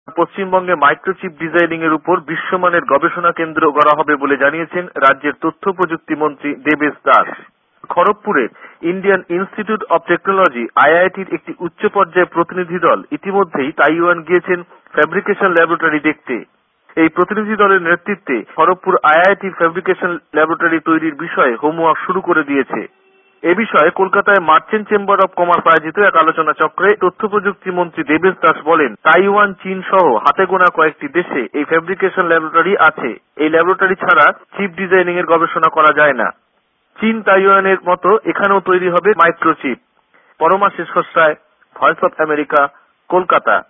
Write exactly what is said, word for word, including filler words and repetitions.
পশ্চিমবঙ্গে microchip designing এর উপর বিশ্বমানের গবেষণা কেন্দ্র গড়া হবে বলে জানিয়েছেন রাজ্যের তথ্য প্রযুক্তি মন্ত্রী দেবেশ দাস। খড়গপুরে ইন্ডিয়ান ইনস্টিটিউট অব টেকনোলজি আইআইটির একটি উচ্চ পর্যায়ের প্রতিনিধি দল ইতিমধ্যেই তাইওয়ান গিয়েছেন ফ্যাব্রিকেশন ল্যাবরেটরি দেখতে। এই প্রতিনিধি দলের নেতৃত্বে খড়গপুর আইআইটির ফ্যাব্রিকেশন ল্যাবরেটরি তৈরির বিষয়ে হোমওয়ার্ক শুরু করে দিয়েছে। এ বিষয়ে কলকাতায় মার্চেন্ট চেম্বার অব কমার্স আয়োজিত এক আলোচনা চক্রে তথ্য প্রযুক্তি মন্ত্রী দেবেশ দাস বলেন, তাইওয়ান, চীন সহ হাতে গোনা কয়েকটি দেশে এই ফ্যাব্রিকেশন ল্যাবরেটরি আছে। এই ল্যাবরেটরি ছাড়া চিপ ডিজাইনিং এর গবেষণা করা যায় না। চীন তাইওয়ানের মতো এখানেও তৈরি হবে মাইক্রোচিপ। পরমা শেষ খসড়ায়, ভয়েস অফ আমেরিকা, কলকাতা।